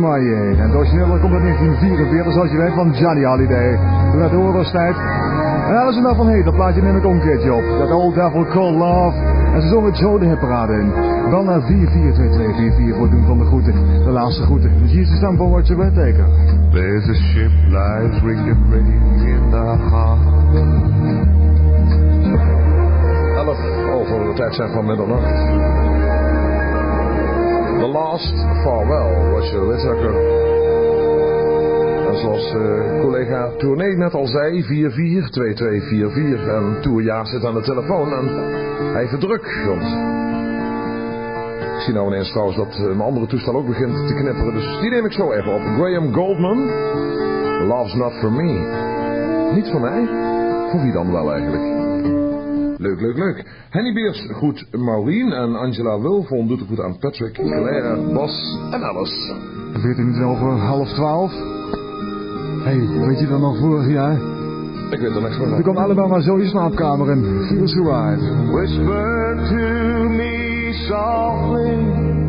Crying. En het origineel komt uit 1944, zoals je weet, van Johnny Hallyday. Toen uit de oorlogstijd. En alles er nou van heet, dat plaatje neem ik ook een keertje op. Dat Old Devil Called Love. En ze zongen het zo de hitparade in. Bel naar 442244 voor het doen van de groeten. De laatste groeten. Dus hier is de stem van Roger Whittaker. There's a ship lies rigged and ready in the harbor. 11 over de tijd zijn van middernacht. The Last Farewell, Roger Whittaker. En zoals collega Tournee net al zei, 442244. En Toerjaar zit aan de telefoon en hij heeft het druk. Want ik zie nou ineens trouwens dat mijn andere toestel ook begint te knipperen. Dus die neem ik zo even op. Graham Goldman, Love's Not For Me. Niet voor mij? Voor wie dan wel eigenlijk? Leuk, leuk, leuk. Henny Beers groet Maureen en Angela Wilfon doet het goed aan Patrick, Claire, Bas en Alice. 14 minuten over 11:30. Hey, weet je dan nog vorig jaar? Ik weet er niks van. Je kwam allemaal maar zo je slaapkamer in. Feels Right. Whisper to me softly.